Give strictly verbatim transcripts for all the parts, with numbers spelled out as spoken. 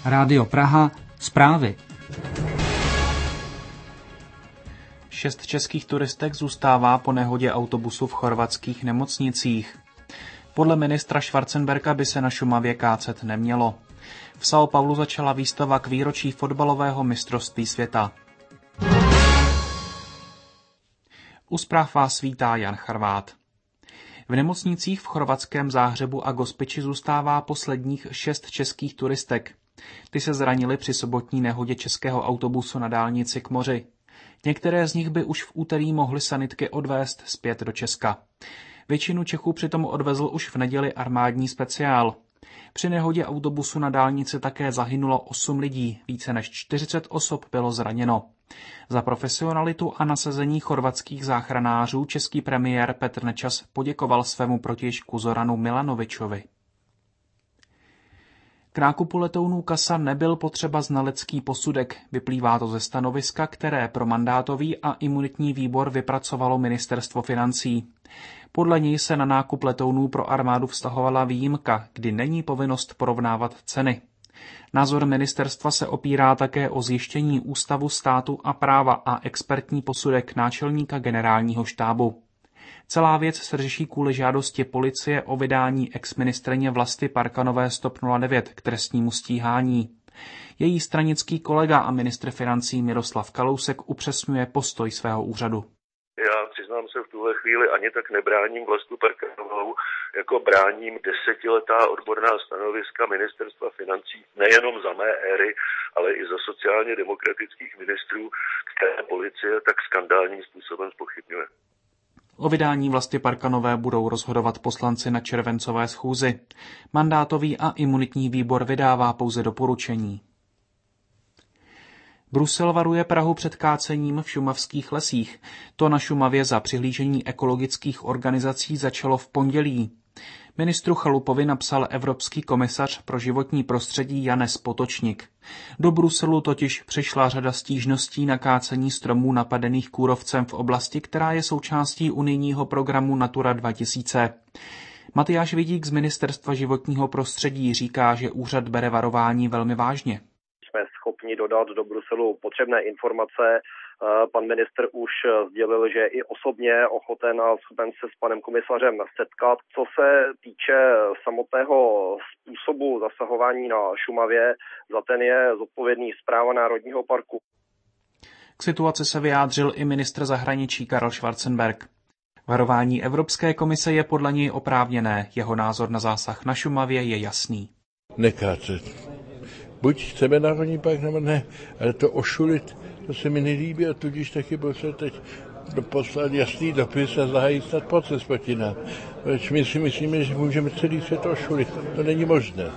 Rádio Praha, zprávy. Šest českých turistek zůstává po nehodě autobusu v chorvatských nemocnicích. Podle ministra Schwarzenberga by se na Šumavě kácet nemělo. V São Paulu začala výstava k výročí fotbalového mistrovství světa. U zpráv vás vítá Jan Charvát. V nemocnicích v chorvatském Záhřebu a Gospići zůstává posledních šest českých turistek. Ty se zranily při sobotní nehodě českého autobusu na dálnici k moři. Některé z nich by už v úterý mohly sanitky odvést zpět do Česka. Většinu Čechů přitom odvezl už v neděli armádní speciál. Při nehodě autobusu na dálnici také zahynulo osm lidí, více než čtyřicet osob bylo zraněno. Za profesionalitu a nasazení chorvatských záchranářů český premiér Petr Nečas poděkoval svému protějšku Zoranu Milanovičovi. K nákupu letounů CASA nebyl potřeba znalecký posudek, vyplývá to ze stanoviska, které pro mandátový a imunitní výbor vypracovalo ministerstvo financí. Podle něj se na nákup letounů pro armádu vztahovala výjimka, kdy není povinnost porovnávat ceny. Názor ministerstva se opírá také o zjištění Ústavu státu a práva a expertní posudek náčelníka generálního štábu. Celá věc se řeší kvůli žádosti policie o vydání exministryně Vlasty Parkanové z T O P nula devět k trestnímu stíhání. Její stranický kolega a ministr financí Miroslav Kalousek upřesňuje postoj svého úřadu. Já přiznám se, v tuhle chvíli ani tak nebráním Vlastu Parkanovou, jako bráním desetiletá odborná stanoviska ministerstva financí, nejenom za mé éry, ale i za sociálně demokratických ministrů, které policie tak skandálním způsobem zpochybňuje. O vydání Vlasty Parkanové budou rozhodovat poslanci na červencové schůzi. Mandátový a imunitní výbor vydává pouze doporučení. Brusel varuje Prahu před kácením v šumavských lesích. To na Šumavě za přihlížení ekologických organizací začalo v pondělí. Ministru Chalupovi napsal evropský komisař pro životní prostředí Janez Potočnik. Do Bruselu totiž přišla řada stížností na kácení stromů napadených kůrovcem v oblasti, která je součástí unijního programu Natura dva tisíce. Matyáš Vidík z Ministerstva životního prostředí říká, že úřad bere varování velmi vážně. Jsme schopni dodat do Bruselu potřebné informace. Pan ministr už sdělil, že je i osobně ochoten a schopen se s panem komisařem setkat. Co se týče samotného způsobu zasahování na Šumavě, za ten je zodpovědný Správa Národního parku. K situaci se vyjádřil i ministr zahraničí Karel Schwarzenberg. Varování Evropské komise je podle něj oprávněné. Jeho názor na zásah na Šumavě je jasný. Nekácet. Buď chceme národní park, nebo ne, ale to ošulit, to se mi nelíbí a tudíž taky Brusel teď poslat jasný dopis a zahájit snad proces proti nám. Proč my si myslíme, že můžeme celý svět ošulit? To není možné.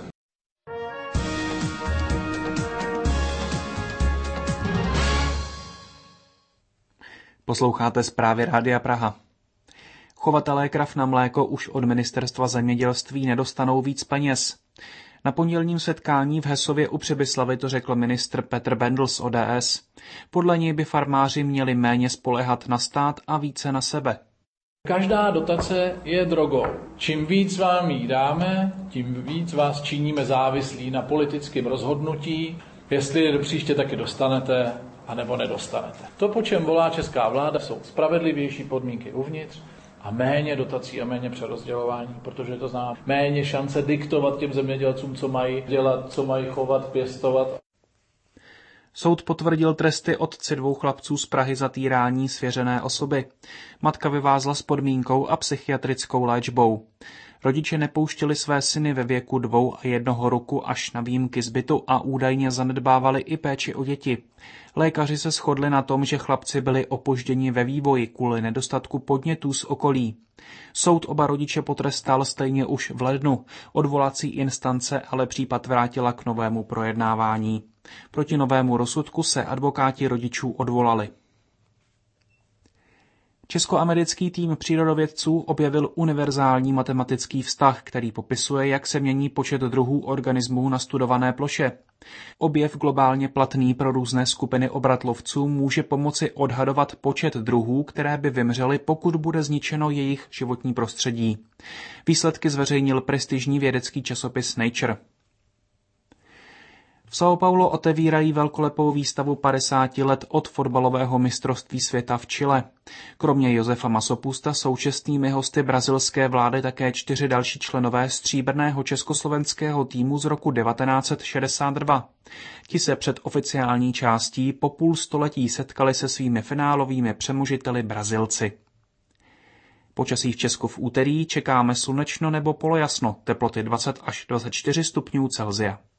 Posloucháte zprávy Rádia Praha. Chovatelé krav na mléko už od ministerstva zemědělství nedostanou víc peněz. Na pondělním setkání v Hesově u Přibyslavy to řekl ministr Petr Bendl z O D S. Podle něj by farmáři měli méně spoléhat na stát a více na sebe. Každá dotace je drogou. Čím víc vám jí dáme, tím víc vás činíme závislí na politickém rozhodnutí, jestli je příště taky dostanete, anebo nedostanete. To, po čem volá česká vláda, jsou spravedlivější podmínky uvnitř a méně dotací a méně přerozdělování, protože to znamená méně šance diktovat těm zemědělcům, co mají dělat, co mají chovat, pěstovat. Soud potvrdil tresty otci dvou chlapců z Prahy za týrání svěřené osoby. Matka vyvázla s podmínkou a psychiatrickou léčbou. Rodiče nepouštěli své syny ve věku dvou a jednoho roku až na výjimky z bytu a údajně zanedbávali i péči o děti. Lékaři se shodli na tom, že chlapci byli opožděni ve vývoji kvůli nedostatku podnětů z okolí. Soud oba rodiče potrestal stejně už v lednu. Odvolací instance ale případ vrátila k novému projednávání. Proti novému rozsudku se advokáti rodičů odvolali. Českoamerický tým přírodovědců objevil univerzální matematický vztah, který popisuje, jak se mění počet druhů organismů na studované ploše. Objev globálně platný pro různé skupiny obratlovců může pomoci odhadovat počet druhů, které by vymřely, pokud bude zničeno jejich životní prostředí. Výsledky zveřejnil prestižní vědecký časopis Nature. V São Paulo otevírají velkolepou výstavu padesáti let od fotbalového mistrovství světa v Chile. Kromě Josefa Massopusta jsou čestnými hosty brazilské vlády také čtyři další členové stříbrného československého týmu z roku devatenáct set šedesát dva. Ti se před oficiální částí po půl století setkali se svými finálovými přemožiteli Brazilci. Počasí v Česku v úterý čekáme slunečno nebo polojasno, teploty dvacet až dvacet čtyři stupňů Celsia.